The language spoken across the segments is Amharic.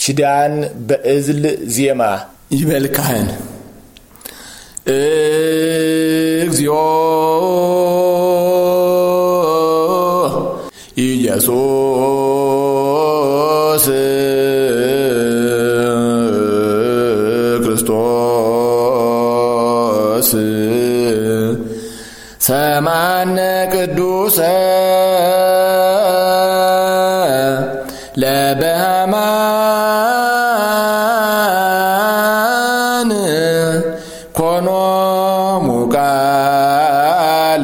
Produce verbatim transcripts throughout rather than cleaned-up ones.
ሽዳን በእዝል ዜማ ይበልካህን እግዚኦ ኢየሱስ ክርስቶስ ሰማነ ቅዱሰ ለበሃማን ኮኖ ሙቃለ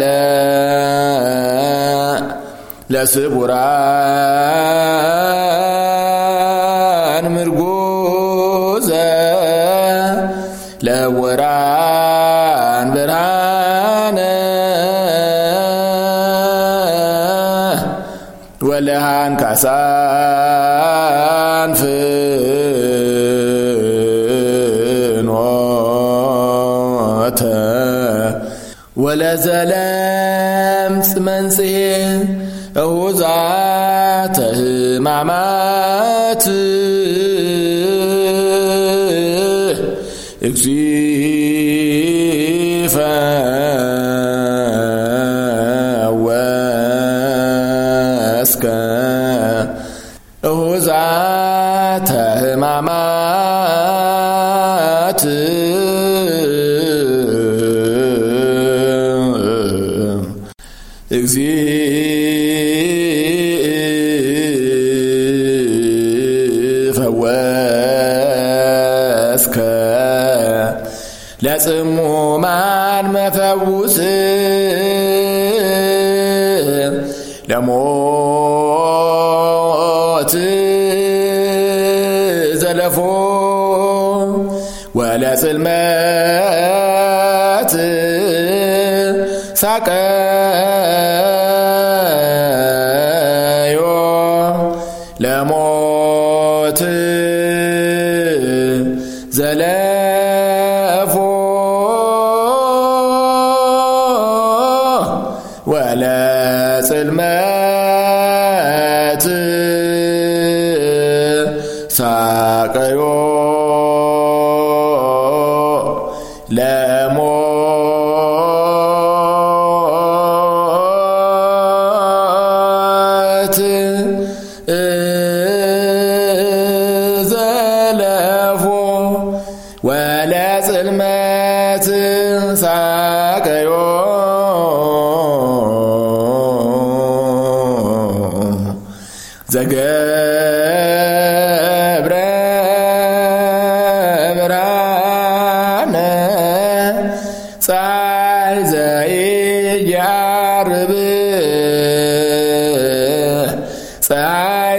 ለስቡራን ምርጉዘ ለወራን ብርሃነ ወለሃን ካሳን ፍኖተ ወለዘለምጽ መንጽሔ እሁዛተ ሕማማት እግዚፈ ወስከ እሁዛተ ሕማማት ፈወስከ ለጽሙማን መፈውስ ለሞት ዘለፎ ወለጽልመት ሳቀዮ ለሞት ዘለፎ ወለጽልመት ሳቀዮ ለሞት ዘለፎ ወለጽልመት ሳቀዮ ዘገብረ ብርሃነ ፀሐይ ዘኢያርብ ፀሐይ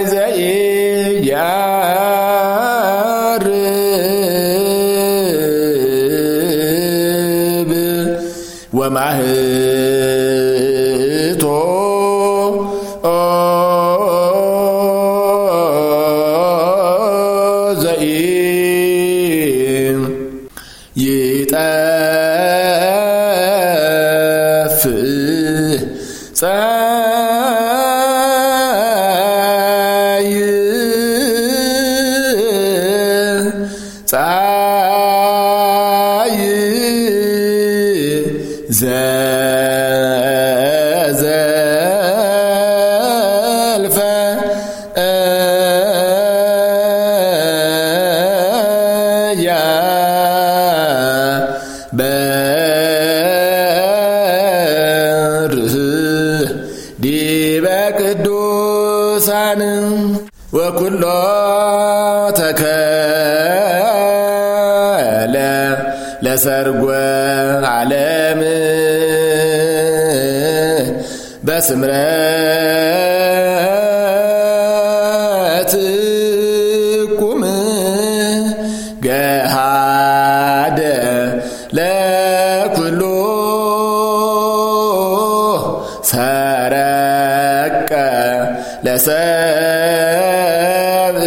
ዘኢያርብ ወማህቶ ይጠፍ ፀሐይ ፀሐይ ዘዘልፈ ያ በርህ ዲበ ቅዱሳን ወኩሎ ተከለ ለሰርጎ ዓለም በስምረት ቁም ገሃደ ለኩሉ ሰረቀ ለሰብ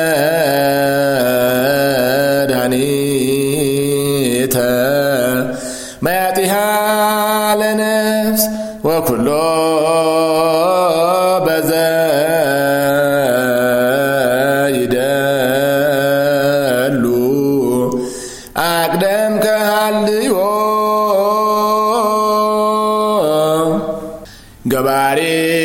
መድኃኒተ መያጢሃ ለነፍስ ወኩሎ በዘይደ ይደሉ አቅደም ከሃልዮ ገባሬ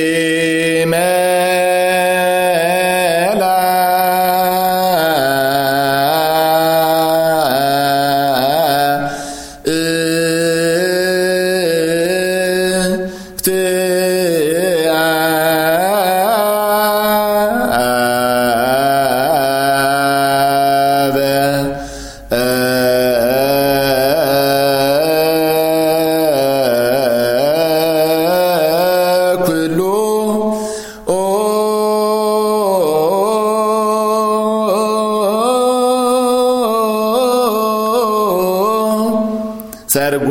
ሰርጎ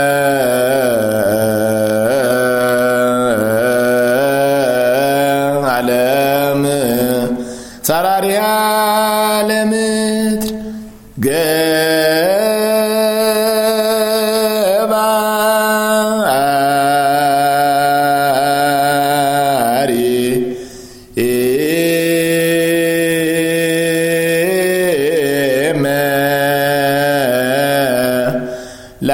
ዓለም ሰራሪያ ለምድር ገባሪ ላ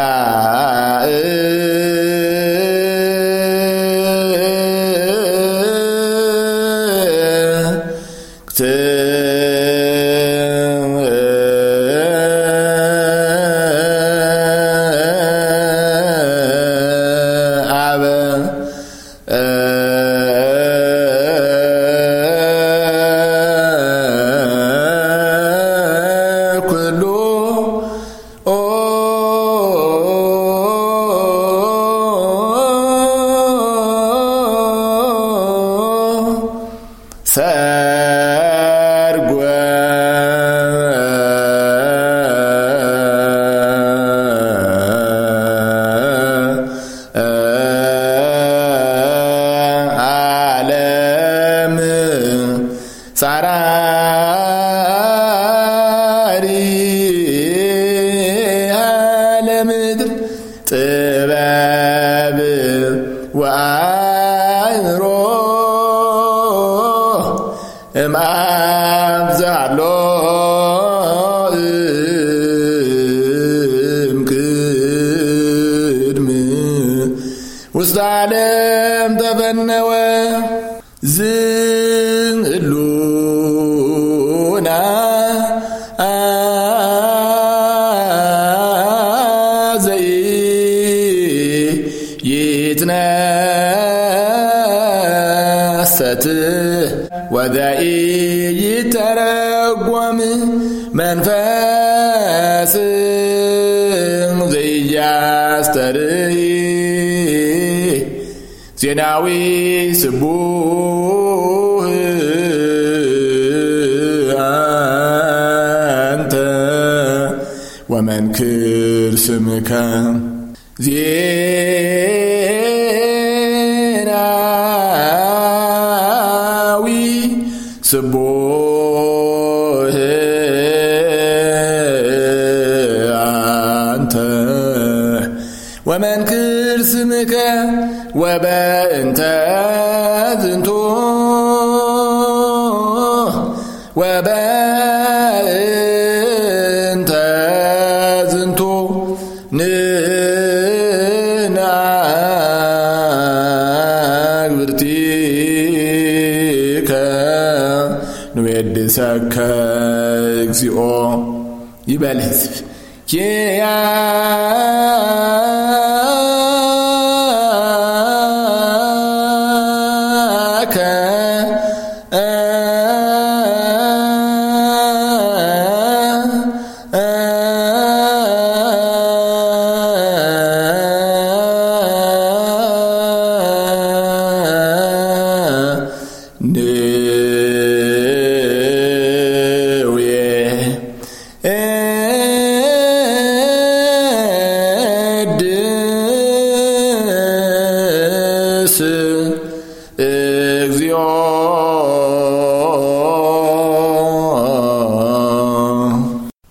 ሰርጎ ዓለም ሰራሪ ለምድር ጥበብ ወአእምሮ እምአብዛሎ እምቅድም ውስተ ዓለም ተፈነወ ዝእሉና ዘይትነሰት ወዳኢ ይተረጎም መንፈስ ዘያስተርኢ ዜናዊ ስቡህ አንተ ወመንክር ስምከ ዜናዊ ስቡህ አንተ ወመንክር ስምከ ወበእንተ ዝንቱ ወበእንተ ዝንቱ ንናግብርቲከ ንዌድሰከ እግዚኦ ይበል ሕዝብ ኪያ